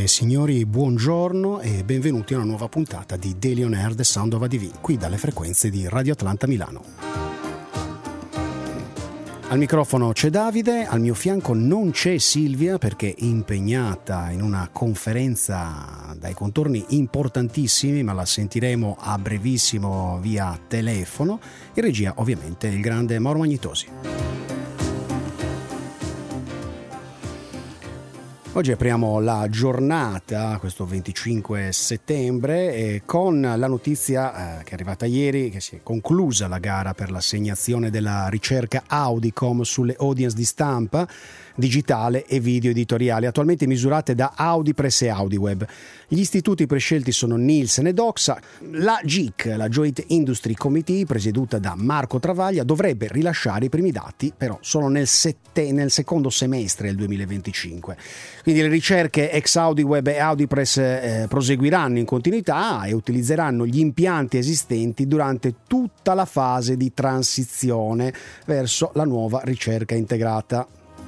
signori, buongiorno e benvenuti a una nuova puntata di Daily On Air The Sound of ADV, qui dalle frequenze di Radio Atlanta Milano. Al microfono c'è Davide, al mio fianco non c'è Silvia perché è impegnata in una conferenza dai contorni importantissimi, ma la sentiremo a brevissimo via telefono. In regia ovviamente il grande Mauro Magnitosi. Oggi apriamo la giornata, questo 25 settembre, con la notizia che è arrivata ieri, che si è conclusa la gara per l'assegnazione della ricerca Audicom sulle audience di stampa, digitale e video editoriali, attualmente misurate da Audipress e Audiweb. Gli istituti prescelti sono Nielsen e Doxa. La JIC, la Joint Industry Committee, presieduta da Marco Travaglia, dovrebbe rilasciare i primi dati, però solo nel secondo semestre del 2025. Quindi le ricerche ex Audiweb e Audipress proseguiranno in continuità e utilizzeranno gli impianti esistenti durante tutta la fase di transizione verso la nuova ricerca integrata.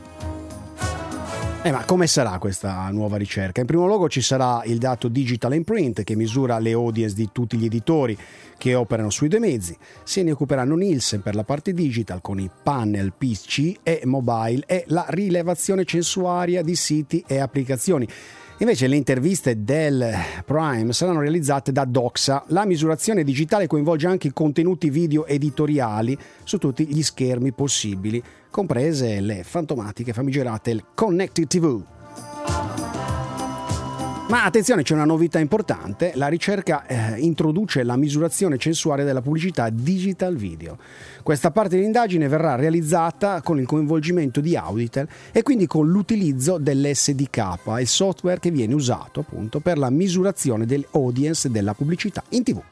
Ma come sarà questa nuova ricerca? In primo luogo ci sarà il dato Digital Imprint che misura le audience di tutti gli editori che operano sui due mezzi. Se ne occuperanno Nielsen per la parte digital con i panel PC e mobile e la rilevazione censuaria di siti e applicazioni. Invece le interviste del Prime saranno realizzate da Doxa. La misurazione digitale coinvolge anche i contenuti video editoriali su tutti gli schermi possibili, comprese le fantomatiche famigerate Connected TV. Ma attenzione, c'è una novità importante: la ricerca introduce la misurazione censuaria della pubblicità digital video. Questa parte dell'indagine verrà realizzata con il coinvolgimento di Auditel e quindi con l'utilizzo dell'SDK, il software che viene usato appunto per la misurazione delle audience della pubblicità in TV.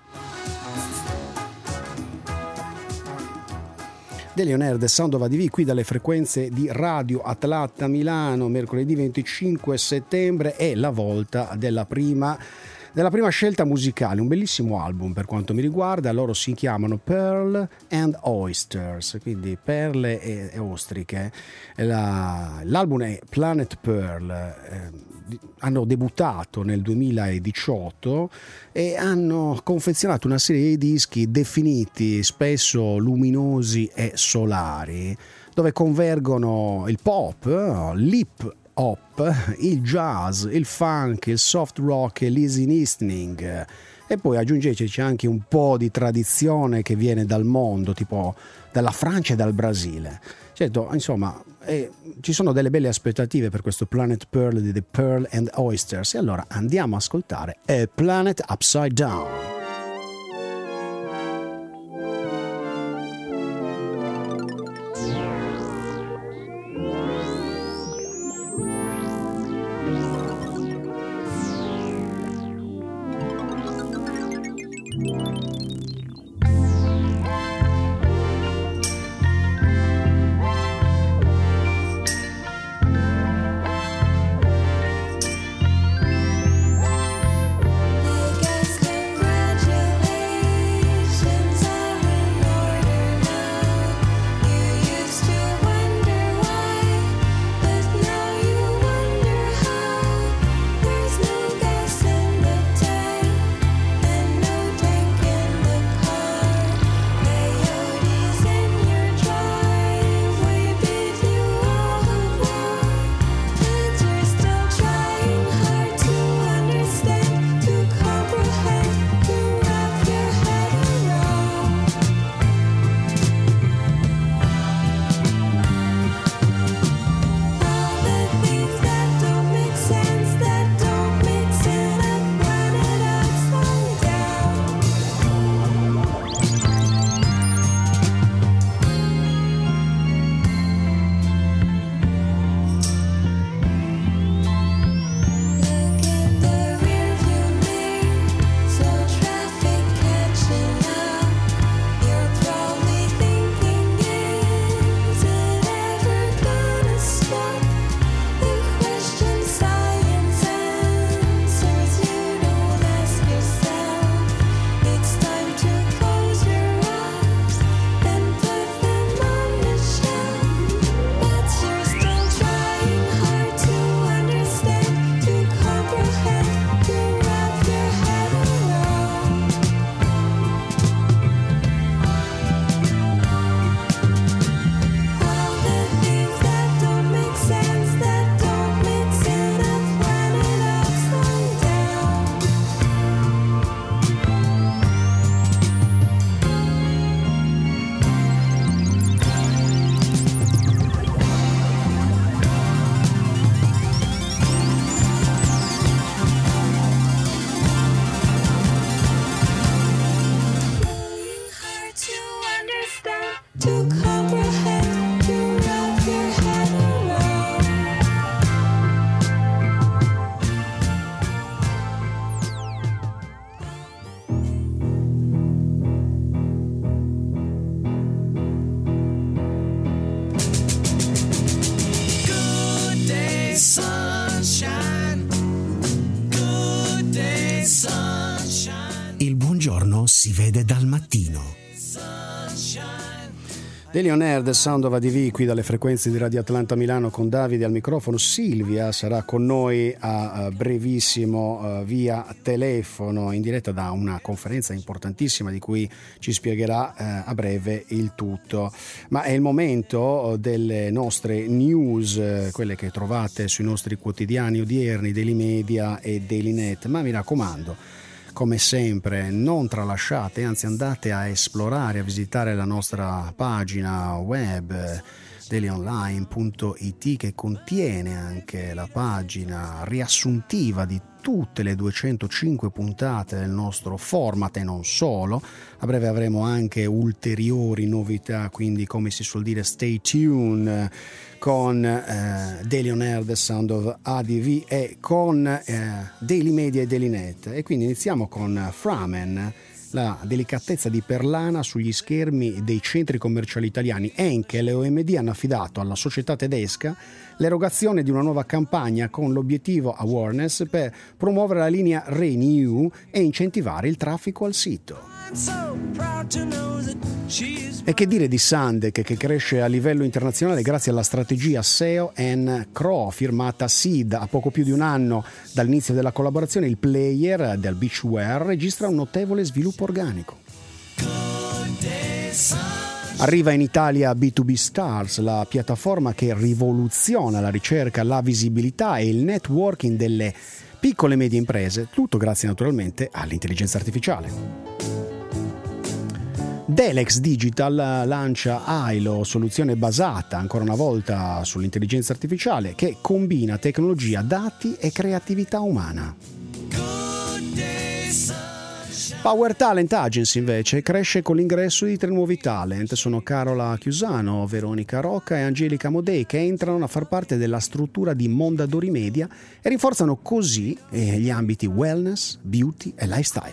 Daily On Air The Sound of ADV, qui dalle frequenze di Radio Atlanta Milano, mercoledì 25 settembre, è la volta della prima scelta musicale, un bellissimo album per quanto mi riguarda. Loro si chiamano Pearl and Oysters, quindi perle e ostriche. L'album è Planet Pearl. Hanno debuttato nel 2018 e hanno confezionato una serie di dischi definiti spesso luminosi e solari, dove convergono il pop, l'hip hop, il jazz, il funk, il soft rock e l'easy listening. E poi aggiungeteci anche un po' di tradizione che viene dal mondo, tipo dalla Francia e dal Brasile. Certo, insomma, ci sono delle belle aspettative per questo Planet Pearl di The Pearl and Oysters. E allora andiamo a ascoltare A Planet Upside Down. Congratulations. Il buongiorno si vede dal mattino. Daily On Air, The Sound of ADV, qui dalle frequenze di Radio Atlanta Milano con Davide al microfono. Silvia sarà con noi a brevissimo via telefono in diretta da una conferenza importantissima di cui ci spiegherà a breve il tutto. Ma è il momento delle nostre news, quelle che trovate sui nostri quotidiani odierni, Daily Media e Daily Net. Ma mi raccomando, come sempre, non tralasciate, anzi andate a esplorare, a visitare la nostra pagina web dailyonline.it, che contiene anche la pagina riassuntiva di tutte le 205 puntate del nostro format e non solo. A breve avremo anche ulteriori novità, quindi come si suol dire stay tuned con Daily On Air, The Sound of ADV e con Daily Media e Daily Net. E quindi iniziamo con Framen, la delicatezza di Perlana sugli schermi dei centri commerciali italiani. Henkel e OMD hanno affidato alla società tedesca l'erogazione di una nuova campagna con l'obiettivo awareness per promuovere la linea Renew e incentivare il traffico al sito. E che dire di Sandek, che cresce a livello internazionale grazie alla strategia SEO and CRO firmata SID. A poco più di un anno dall'inizio della collaborazione, il player del beachwear registra un notevole sviluppo organico. Arriva in Italia B2B Stars, la piattaforma che rivoluziona la ricerca, la visibilità e il networking delle piccole e medie imprese, tutto grazie naturalmente all'intelligenza artificiale. Delex Digital lancia AILO, soluzione basata ancora una volta sull'intelligenza artificiale che combina tecnologia, dati e creatività umana. Power Talent Agency invece cresce con l'ingresso di 3 nuovi talent. Sono Carola Chiusano, Veronica Rocca e Angelica Modei, che entrano a far parte della struttura di Mondadori Media e rinforzano così gli ambiti wellness, beauty e lifestyle.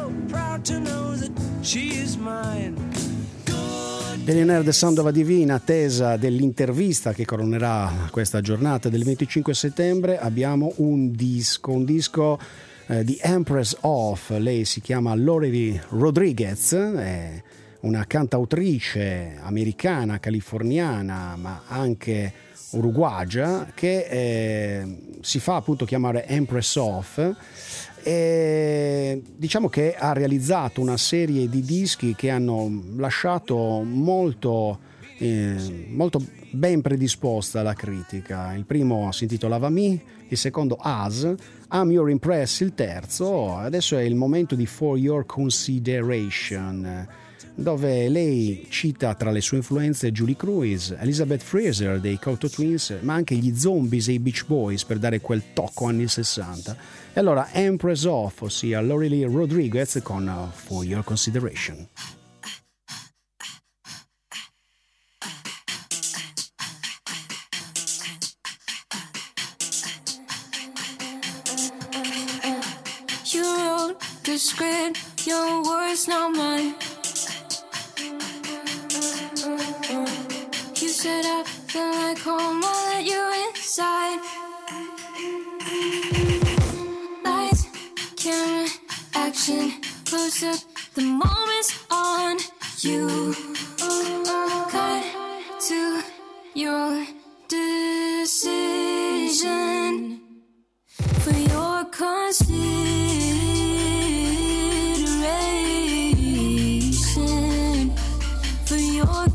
Daily On Air, The Sound of ADV, in attesa dell'intervista che coronerà questa giornata del 25 settembre, abbiamo un disco di Empress of. Lei si chiama Lorelei Rodriguez, è una cantautrice americana, californiana, ma anche uruguagia, che si fa appunto chiamare Empress of. E diciamo che ha realizzato una serie di dischi che hanno lasciato molto ben predisposta alla critica. Il primo si intitolava Me, il secondo Us, I'm Your Impress il terzo. Adesso è il momento di For Your Consideration, dove lei cita tra le sue influenze Julie Cruise, Elizabeth Fraser dei Cocteau Twins, ma anche gli Zombies e i Beach Boys per dare quel tocco anni 60. E allora Empress of, ossia Lorelei Rodriguez con For Your Consideration. You wrote the script, your words, not mine. You said I feel like home, I'll let you inside. Lights, camera, action, close up, the moment's on. You cut to your decision for your consideration, for your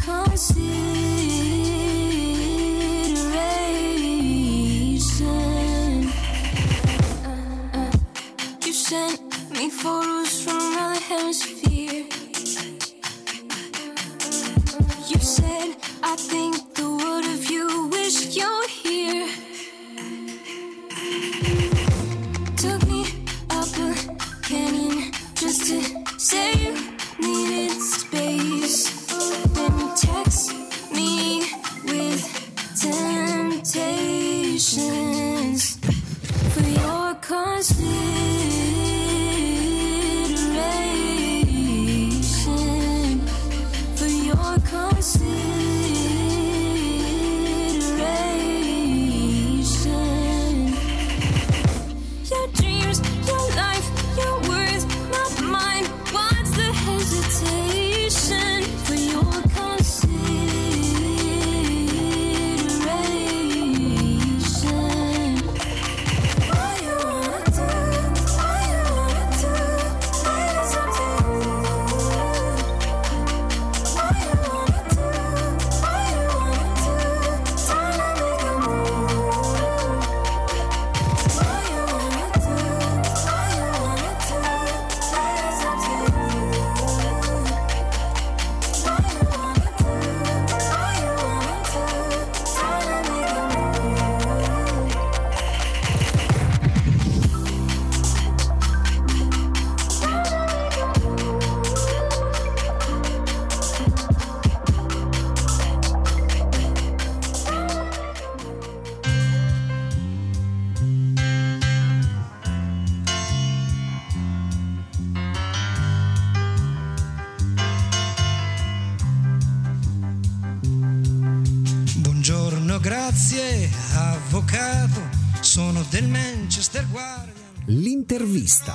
consideration. You sent me photos from another hemisphere. You said, I think the world of you, wish you're here. Took me up a canyon just to say you needed space. Then you text me with temptations for your consideration, for your consideration. Your dreams, your life, your words, not mine. grazie avvocato, sono del Manchester Guardian. L'intervista.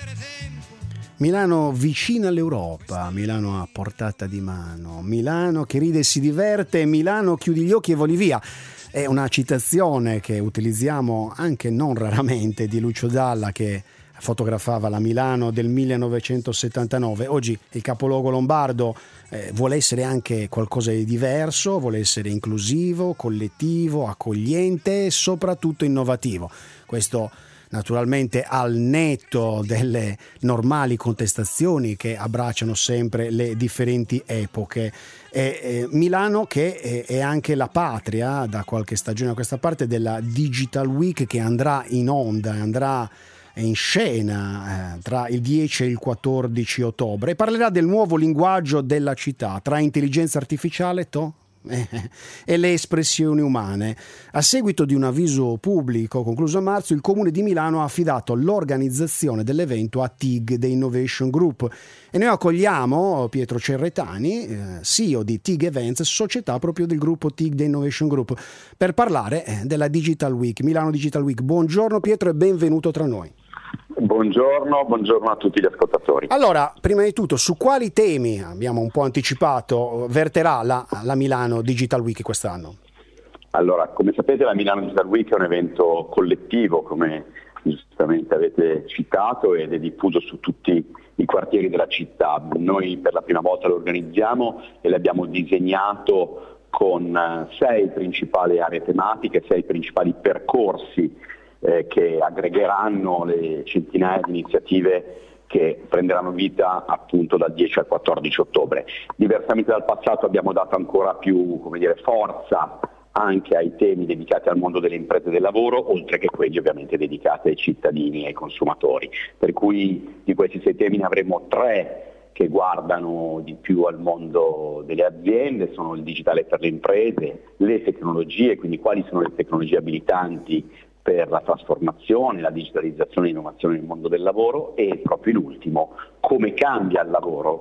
Milano vicina all'Europa, Milano a portata di mano, Milano che ride e si diverte, Milano chiudi gli occhi e voli via. È una citazione che utilizziamo anche non raramente di Lucio Dalla, che fotografava la Milano del 1979. Oggi il capoluogo lombardo vuole essere anche qualcosa di diverso, vuole essere inclusivo, collettivo, accogliente e soprattutto innovativo. Questo naturalmente al netto delle normali contestazioni che abbracciano sempre le differenti epoche. Milano che è anche la patria da qualche stagione a questa parte della Digital Week, che andrà in onda, andrà in scena tra il 10 e il 14 ottobre, e parlerà del nuovo linguaggio della città tra intelligenza artificiale e le espressioni umane. A seguito di un avviso pubblico concluso a marzo, il Comune di Milano ha affidato l'organizzazione dell'evento a TIG The Innovation Group, e noi accogliamo Pietro Cerretani, CEO di TIG Events, società proprio del gruppo TIG The Innovation Group, per parlare della Digital Week, Milano Digital Week. Buongiorno Pietro e benvenuto tra noi. Buongiorno a tutti gli ascoltatori. Allora, prima di tutto, su quali temi, abbiamo un po' anticipato, verterà la Milano Digital Week quest'anno? Allora, come sapete, la Milano Digital Week è un evento collettivo, come giustamente avete citato, ed è diffuso su tutti i quartieri della città. Noi per la prima volta lo organizziamo e l'abbiamo disegnato con 6 principali aree tematiche, 6 principali percorsi che aggregheranno le centinaia di iniziative che prenderanno vita appunto dal 10 al 14 ottobre. Diversamente dal passato abbiamo dato ancora più, forza anche ai temi dedicati al mondo delle imprese e del lavoro, oltre che quelli ovviamente dedicati ai cittadini e ai consumatori. Per cui di questi 6 temi ne avremo 3 che guardano di più al mondo delle aziende, sono il digitale per le imprese, le tecnologie, quindi quali sono le tecnologie abilitanti per la trasformazione, la digitalizzazione e l'innovazione nel mondo del lavoro, e proprio l'ultimo, come cambia il lavoro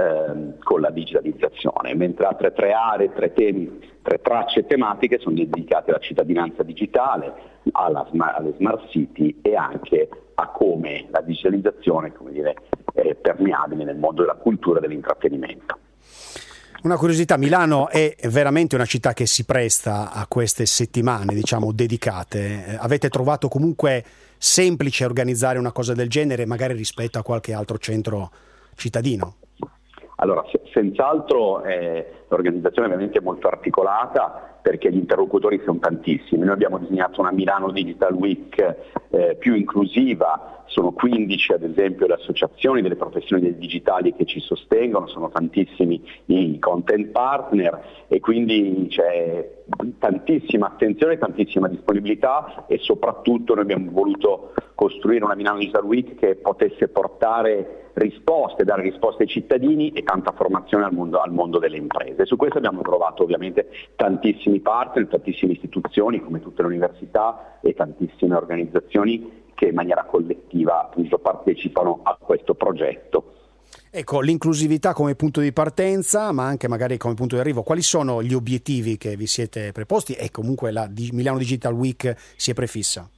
con la digitalizzazione, mentre altre 3 aree, 3 temi, 3 tracce tematiche sono dedicate alla cittadinanza digitale, alle smart city e anche a come la digitalizzazione è permeabile nel mondo della cultura e dell'intrattenimento. Una curiosità, Milano è veramente una città che si presta a queste settimane, dedicate. Avete trovato comunque semplice organizzare una cosa del genere, magari rispetto a qualche altro centro cittadino? Allora, senz'altro l'organizzazione è ovviamente molto articolata, perché gli interlocutori sono tantissimi. Noi abbiamo disegnato una Milano Digital Week più inclusiva, sono 15 ad esempio le associazioni delle professioni del digitali che ci sostengono, sono tantissimi i content partner, e quindi c'è tantissima attenzione, tantissima disponibilità, e soprattutto noi abbiamo voluto costruire una Milano Digital Week che potesse portare risposte, dare risposte ai cittadini e tanta formazione al mondo delle imprese. Su questo abbiamo trovato ovviamente tantissimi partner, tantissime istituzioni come tutte le università e tantissime organizzazioni che in maniera collettiva appunto partecipano a questo progetto. Ecco, l'inclusività come punto di partenza, ma anche magari come punto di arrivo. Quali sono gli obiettivi che vi siete preposti e comunque la Milano Digital Week si è prefissa?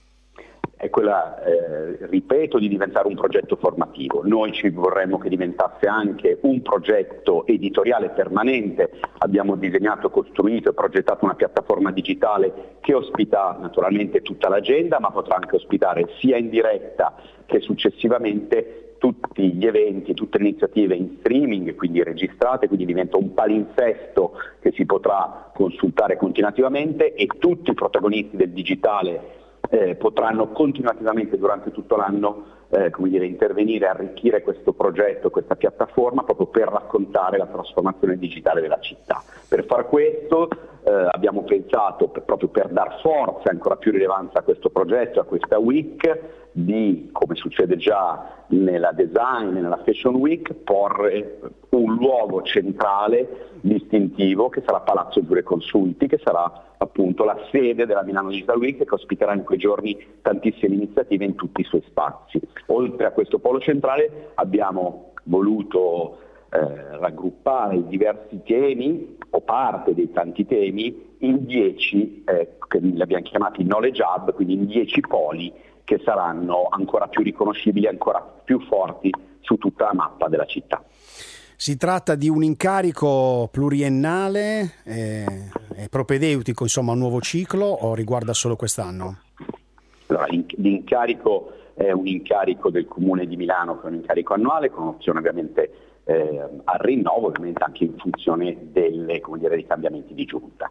È quella, ripeto, di diventare un progetto formativo. Noi ci vorremmo che diventasse anche un progetto editoriale permanente. Abbiamo disegnato, costruito e progettato una piattaforma digitale che ospita naturalmente tutta l'agenda, ma potrà anche ospitare sia in diretta che successivamente tutti gli eventi, tutte le iniziative in streaming, quindi registrate, quindi diventa un palinsesto che si potrà consultare continuativamente, e tutti i protagonisti del digitale potranno continuativamente durante tutto l'anno intervenire, arricchire questo progetto, questa piattaforma, proprio per raccontare la trasformazione digitale della città. Per far questo abbiamo pensato, proprio per dar forza e ancora più rilevanza a questo progetto, a questa week, di, come succede già nella Design e nella Fashion Week, porre un luogo centrale, distintivo, che sarà Palazzo Giureconsulti, che sarà appunto la sede della Milano Digital Week, che ospiterà in quei giorni tantissime iniziative in tutti i suoi spazi. Oltre a questo polo centrale abbiamo voluto raggruppare i diversi temi o parte dei tanti temi in 10, che li abbiamo chiamati knowledge hub, quindi in 10 poli che saranno ancora più riconoscibili, ancora più forti su tutta la mappa della città. Si tratta di un incarico pluriennale, è propedeutico insomma a un nuovo ciclo o riguarda solo quest'anno? Allora, l'incarico è un incarico del Comune di Milano, che è un incarico annuale con opzione ovviamente al rinnovo, ovviamente anche in funzione dei cambiamenti di giunta.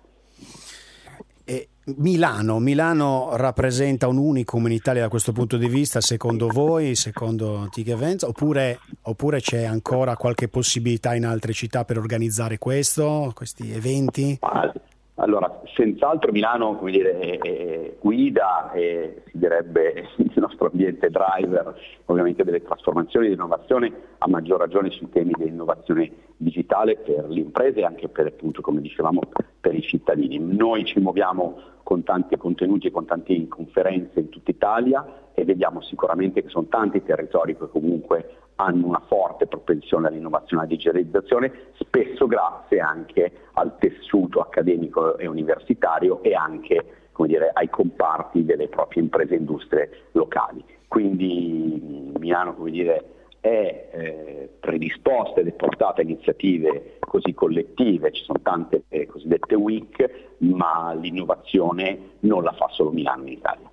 Milano rappresenta un unicum in Italia da questo punto di vista, secondo voi, secondo TIG Events, oppure c'è ancora qualche possibilità in altre città per organizzare questi eventi? Allora, senz'altro Milano, guida e si direbbe il nostro ambiente driver ovviamente delle trasformazioni e dell'innovazione, a maggior ragione sui temi dell'innovazione digitale per le imprese e anche per, appunto, come dicevamo, per i cittadini. Noi ci muoviamo con tanti contenuti e con tante conferenze in tutta Italia e vediamo sicuramente che sono tanti territori che comunque hanno una forte propensione all'innovazione e alla digitalizzazione, spesso grazie anche al tessuto accademico e universitario e anche ai comparti delle proprie imprese e industrie locali. Quindi Milano è predisposta ed è portata a iniziative così collettive, ci sono tante cosiddette week, ma l'innovazione non la fa solo Milano in Italia.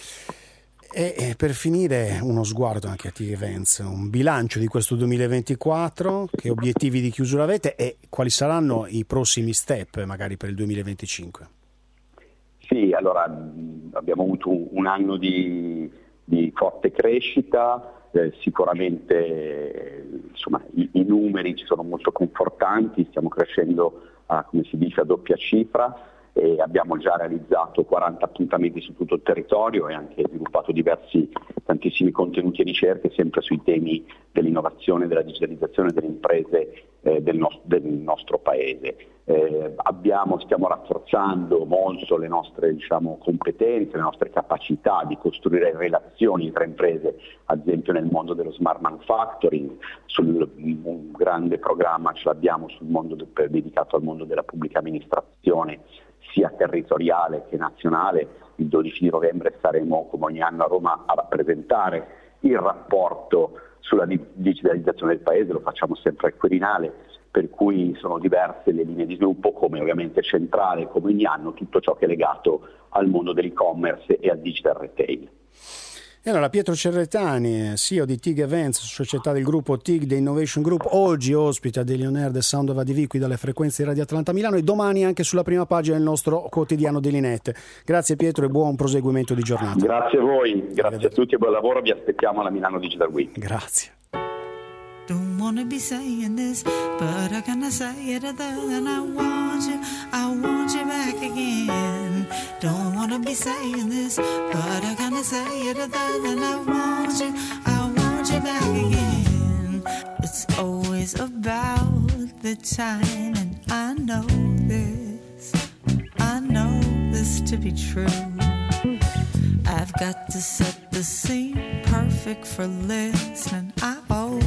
E per finire uno sguardo anche a TIG Events, un bilancio di questo 2024, che obiettivi di chiusura avete e quali saranno i prossimi step magari per il 2025? Sì, allora abbiamo avuto un anno di forte crescita, sicuramente i numeri ci sono molto confortanti, stiamo crescendo a doppia cifra. E abbiamo già realizzato 40 appuntamenti su tutto il territorio e anche sviluppato tantissimi contenuti e ricerche sempre sui temi dell'innovazione, della digitalizzazione delle imprese del nostro paese. Stiamo rafforzando molto le nostre competenze, le nostre capacità di costruire relazioni tra imprese, ad esempio nel mondo dello smart manufacturing, un grande programma ce l'abbiamo dedicato al mondo della pubblica amministrazione, sia territoriale che nazionale. Il 12 di novembre saremo come ogni anno a Roma a rappresentare il rapporto sulla digitalizzazione del paese, lo facciamo sempre al Quirinale, per cui sono diverse le linee di sviluppo, come ovviamente centrale come ogni anno tutto ciò che è legato al mondo dell'e-commerce e al digital retail. E allora Pietro Cerretani, CEO di TIG Events, società del gruppo TIG The Innovation Group, oggi ospita degli On Air The Sound of ADV qui dalle frequenze di Radio Atlanta Milano e domani anche sulla prima pagina del nostro quotidiano Delinet. Grazie Pietro e buon proseguimento di giornata. Grazie a voi, grazie a tutti e buon lavoro, vi aspettiamo alla Milano Digital Week. Grazie. Don't wanna be saying this, but I gotta say it other than I want you back again. Don't wanna be saying this, but I gotta say it other than I want you back again. It's always about the time, and I know this to be true. I've got to set the scene perfect for listening. I owe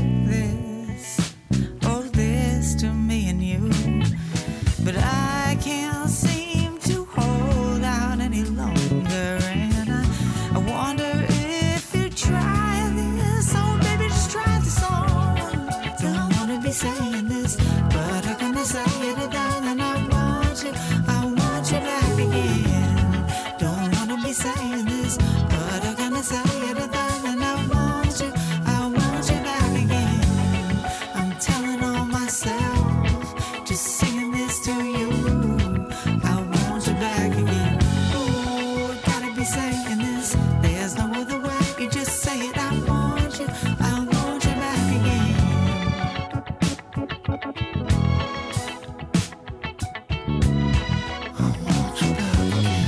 this to me and you, but I can't seem to hold out any longer, and I wonder if you try this. Oh baby, just try this on. Don't wanna be saying this, but I'm gonna say it again, and I want you back again. Don't wanna be saying this, but I'm gonna say it again, and I want you back again. I'm telling on myself, just singing this to you. I want you back again. Oh, gotta be saying this. There's no other way. You just say it. I want you back again. I want you back again.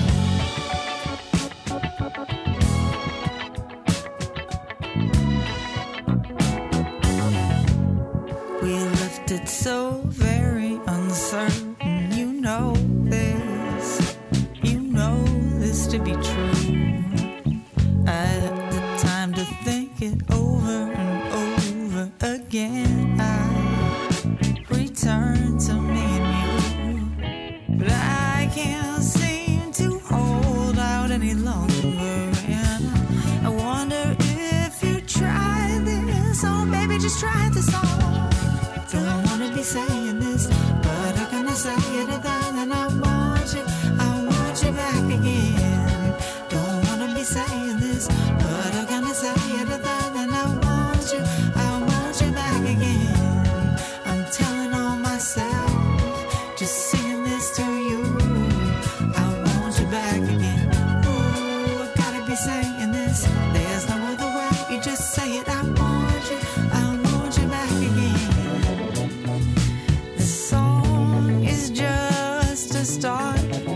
We left it so very uncertain. You know this to be true. I had the time to think it over and over again. I just try the song. Don't wanna be saying this, but I'm gonna say it again. And I want you back again. Don't wanna be saying this, but I'm gonna say it again. And I want you back again. I'm telling on myself, just singing this to you. I want you back again. Ooh, I gotta be saying this. There's no other way. You just say it. I want you back again. The song is just a start.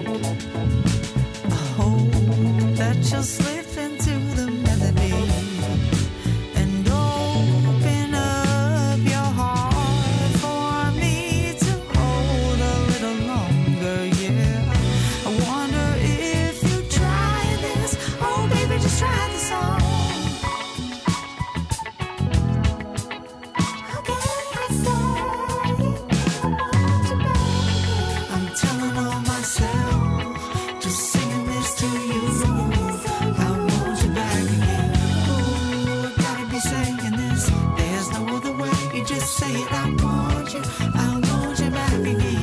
I hope that you'll slip into the melody and open up your heart for me to hold a little longer. Yeah, I wonder if you try this. Oh, baby, just try the song. I'm telling on myself, just singing this to you. I want you back again. Ooh, I gotta be saying this. There's no other way. You just say it. I want you back again.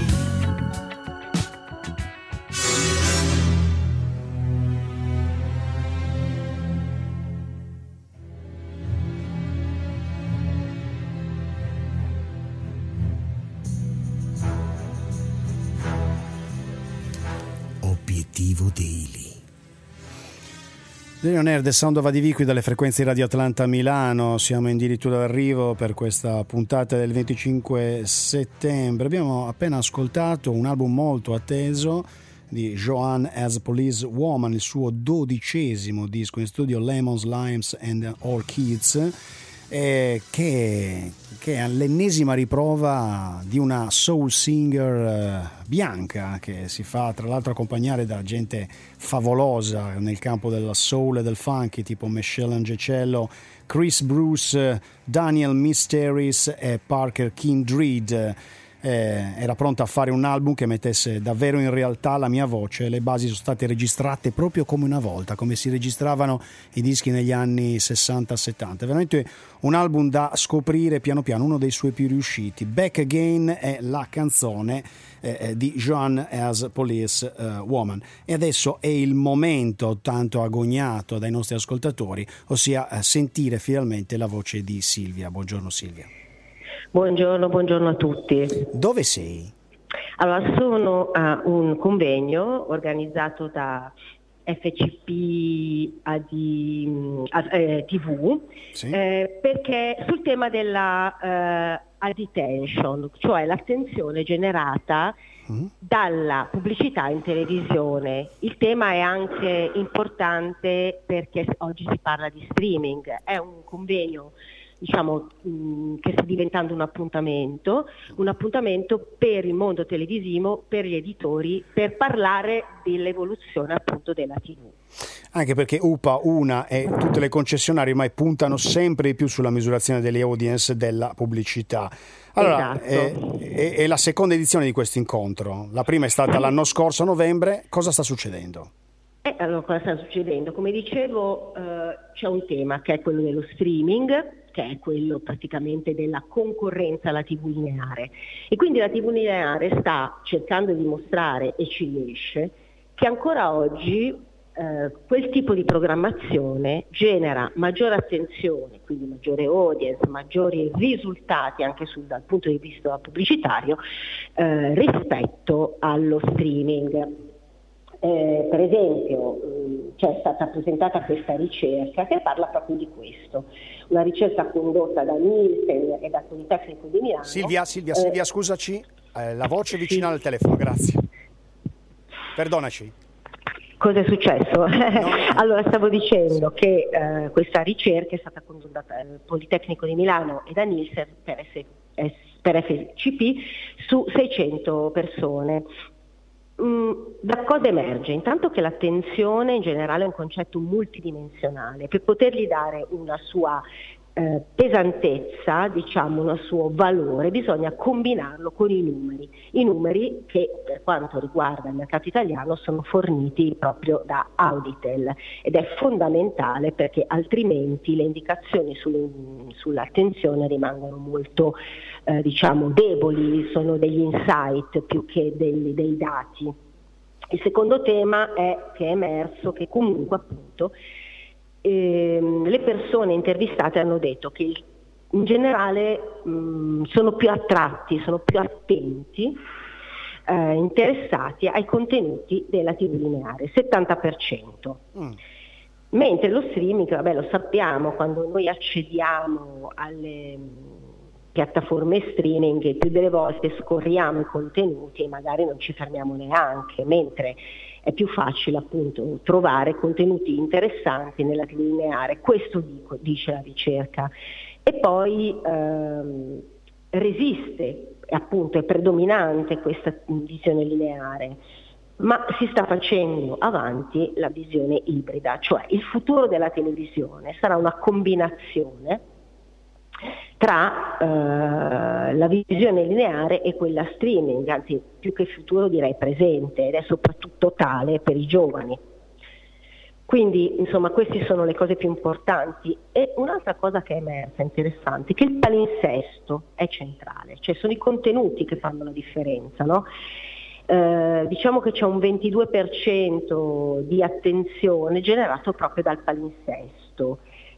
Obiettivo Daily. Daily On Air, The Sound of ADV qui dalle frequenze di Radio Atlanta Milano. Siamo in diritto d'arrivo per questa puntata del 25 settembre. Abbiamo appena ascoltato un album molto atteso di Joanne as Police Woman, il suo 12° disco in studio, Lemons, Limes and Orchids, che è l'ennesima riprova di una soul singer bianca, che si fa tra l'altro accompagnare da gente favolosa nel campo della soul e del funky, tipo Michelle Angecello, Chris Bruce, Daniel Mysteries e Parker Kindred. Era pronta a fare un album che mettesse davvero in realtà la mia voce. Le basi sono state registrate proprio come una volta, come si registravano i dischi negli anni 60-70. Veramente un album da scoprire piano piano, uno dei suoi più riusciti. Back Again è la canzone di Joanne as Police Woman. E adesso è il momento tanto agognato dai nostri ascoltatori, ossia sentire finalmente la voce di Silvia. Buongiorno Silvia. Buongiorno a tutti. Dove sei? Allora, sono a un convegno organizzato da FCP TV, Sì. Perché sul tema della attention, cioè l'attenzione generata dalla pubblicità in televisione. Il tema è anche importante perché oggi si parla di streaming, è un convegno che sta diventando un appuntamento per il mondo televisivo, per gli editori, per parlare dell'evoluzione appunto della TV. Anche perché UPA, Una e tutte le concessionarie ormai puntano sempre di più sulla misurazione delle audience della pubblicità. Allora, Esatto. è la seconda edizione di questo incontro. La prima è stata l'anno scorso a novembre. Cosa sta succedendo? Allora, cosa sta succedendo? Come dicevo, c'è un tema che è quello dello streaming, che è quello praticamente della concorrenza alla TV lineare. E quindi la TV lineare sta cercando di dimostrare, e ci riesce, che ancora oggi quel tipo di programmazione genera maggiore attenzione, quindi maggiore audience, maggiori risultati anche dal punto di vista pubblicitario rispetto allo streaming. Per esempio c'è stata presentata questa ricerca che parla proprio di questo, una ricerca condotta da Nielsen e dal Politecnico di Milano. Silvia, scusaci, la voce vicina al telefono, grazie. Perdonaci. Cosa è successo? No. Allora, stavo dicendo che questa ricerca è stata condotta dal Politecnico di Milano e da Nielsen per FCP su 600 persone. Da cosa emerge? Intanto che l'attenzione in generale è un concetto multidimensionale. Per potergli dare una sua pesantezza, diciamo un suo valore, bisogna combinarlo con i numeri che per quanto riguarda il mercato italiano sono forniti proprio da Auditel, ed è fondamentale perché altrimenti le indicazioni sull'attenzione rimangono molto diciamo deboli, sono degli insight più che dei dati. Il secondo tema è che è emerso che comunque appunto le persone intervistate hanno detto che in generale sono più attratti, sono più attenti, interessati ai contenuti della TV lineare, 70%. Mentre lo streaming, vabbè, lo sappiamo, quando noi accediamo alle piattaforme streaming il più delle volte scorriamo i contenuti e magari non ci fermiamo neanche, mentre è più facile appunto trovare contenuti interessanti nella TV lineare, questo dice la ricerca. E poi resiste, appunto è predominante questa visione lineare, ma si sta facendo avanti la visione ibrida, cioè il futuro della televisione sarà una combinazione tra la visione lineare e quella streaming, anzi più che futuro direi presente, ed è soprattutto tale per i giovani. Quindi insomma queste sono le cose più importanti. E un'altra cosa che è emersa interessante è che il palinsesto è centrale, cioè sono i contenuti che fanno la differenza, no? Diciamo che c'è un 22% di attenzione generato proprio dal palinsesto,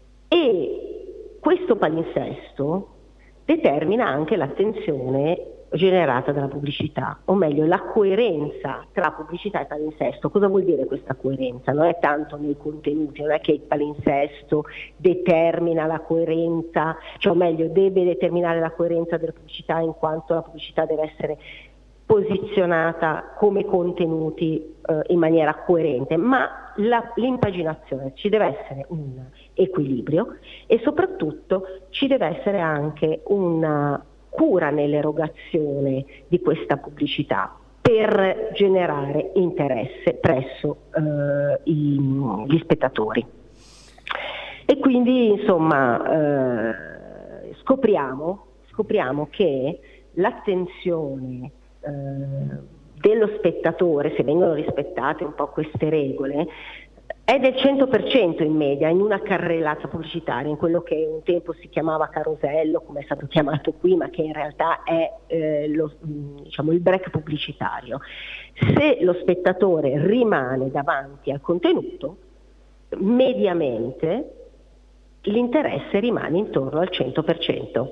e questo palinsesto determina anche l'attenzione generata dalla pubblicità, o meglio la coerenza tra pubblicità e palinsesto. Cosa vuol dire questa coerenza? Non è tanto nei contenuti, non è che il palinsesto determina la coerenza, cioè o meglio deve determinare la coerenza della pubblicità, in quanto la pubblicità deve essere posizionata come contenuti in maniera coerente, ma l'impaginazione, ci deve essere un equilibrio e soprattutto ci deve essere anche una cura nell'erogazione di questa pubblicità per generare interesse presso gli spettatori. E quindi insomma scopriamo che l'attenzione dello spettatore, se vengono rispettate un po' queste regole, è del 100% in media in una carrellata pubblicitaria, in quello che un tempo si chiamava carosello, come è stato chiamato qui, ma che in realtà è il break pubblicitario. Se lo spettatore rimane davanti al contenuto, mediamente l'interesse rimane intorno al 100%.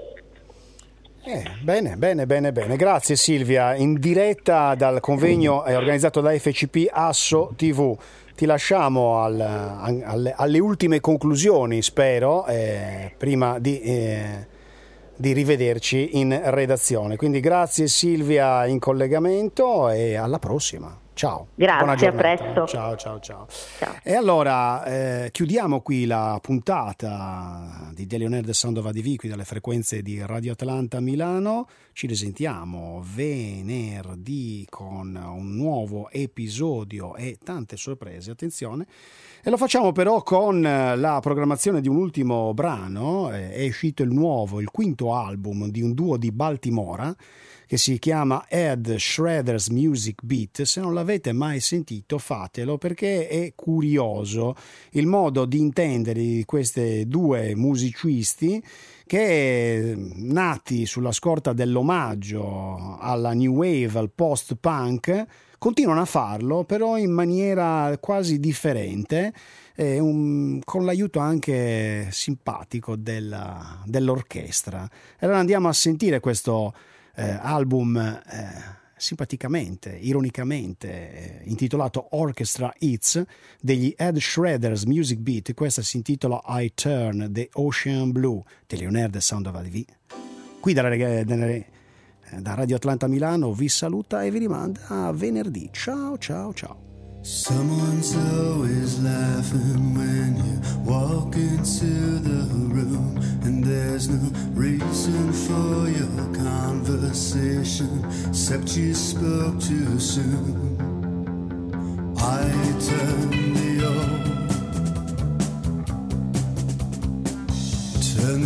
Bene. Grazie Silvia. In diretta dal convegno organizzato da FCP Asso TV. Ti lasciamo alle ultime conclusioni, spero, prima di rivederci in redazione. Quindi grazie Silvia in collegamento e alla prossima. Ciao. Grazie, a presto. Ciao. E allora chiudiamo qui la puntata di Daily On Air The Sound of ADV qui dalle frequenze di Radio Atlanta Milano. Ci risentiamo venerdì con un nuovo episodio e tante sorprese, attenzione. E lo facciamo però con la programmazione di un ultimo brano. È uscito il quinto album di un duo di Baltimora che si chiama Ed Shredder's Music Beat. Se non l'avete mai sentito, fatelo, perché è curioso il modo di intendere di questi due musicisti che, nati sulla scorta dell'omaggio alla new wave, al post-punk, continuano a farlo però in maniera quasi differente, con l'aiuto anche simpatico dell'orchestra. Allora andiamo a sentire questo album simpaticamente, ironicamente intitolato Orchestra Hits degli Ed Shredder's Music Beat. Questa si intitola I Turn the Ocean Blue, Daily On Air The Sound of ADV. Qui da Radio Atlanta Milano vi saluta e vi rimanda a venerdì. Ciao. Someone's always laughing when you walk into the room, and there's no reason for your conversation except you spoke too soon. I turn the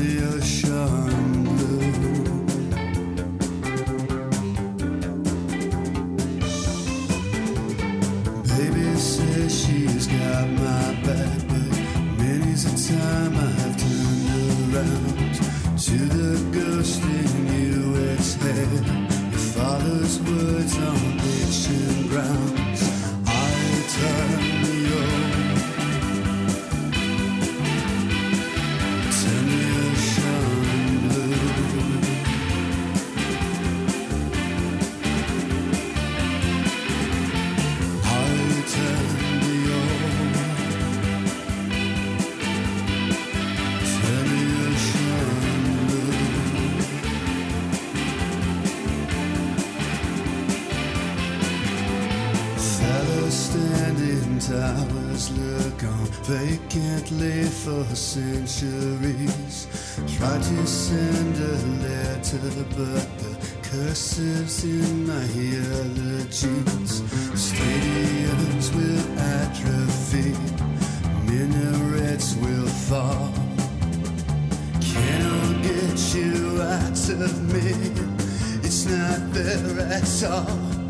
ocean blue. Baby says she's got my back, but many's the time I've turned around to the ghost in you exhale. Your father's words on ancient grounds. I turn the old, turn the ocean blue. I turn the old, turn the ocean blue. Fellows standing towers look on vacantly for centuries. Tried to send a letter, but the cursives in my eulogies. Stadiums will atrophy, minarets will fall. Cannot get you out of me, it's not there at all.